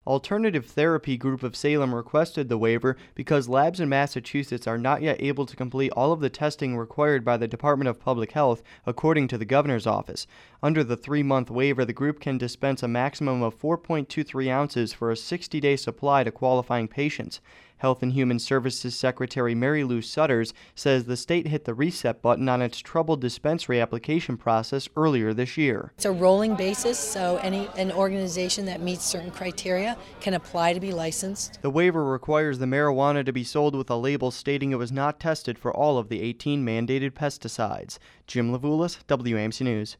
Alternative Therapy Group of Salem requested the waiver because labs in Massachusetts are not yet able to complete all of the testing required by the Department of Public Health, according to the governor's office. Under the 3-month waiver, the group can dispense a maximum of 4.23 ounces for a 60-day supply to qualifying patients. Health and Human Services Secretary Mary Lou Sutters says the state hit the reset button on its troubled dispensary application process earlier this year. It's a rolling basis, so an organization that meets certain criteria can apply to be licensed. The waiver requires the marijuana to be sold with a label stating it was not tested for all of the 18 mandated pesticides. Jim Levulis, WAMC News.